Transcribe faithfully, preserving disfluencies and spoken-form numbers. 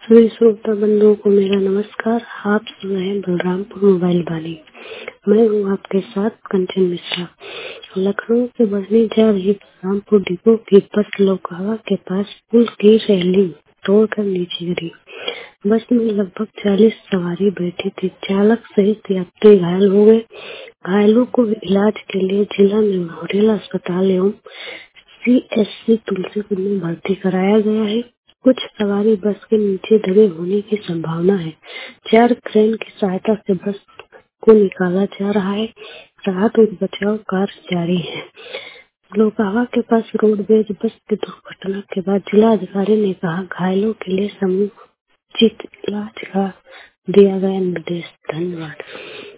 सभी श्रोता बंधुओं को मेरा नमस्कार। आप सुन रहे हैं बलरामपुर मोबाइल वाणी। मैं हूँ आपके साथ कंचन मिश्रा। लखनऊ से बढ़ने जा रही बलरामपुर डिपो की बस लोकावा के पास पुल की रेलिंग तोड़कर नीचे गिरी। बस में लगभग चालीस सवारी बैठी थी। चालक सहित यात्री घायल हो गए। घायलों को इलाज के लिए जिला मेमोरियल अस्पताल एवं सीएससी तुलसीपुर में भर्ती कराया गया है। कुछ सवारी बस के नीचे दबे होने की संभावना है। चार क्रेन की सहायता से बस को निकाला जा रहा है। राहत और बचाव कार्य जारी है। लोकावा के पास रोडवेज बस की दुर्घटना के बाद जिलाधिकारी ने कहा, घायलों के लिए समुचित इलाज का दिया गया निर्देश। धन्यवाद।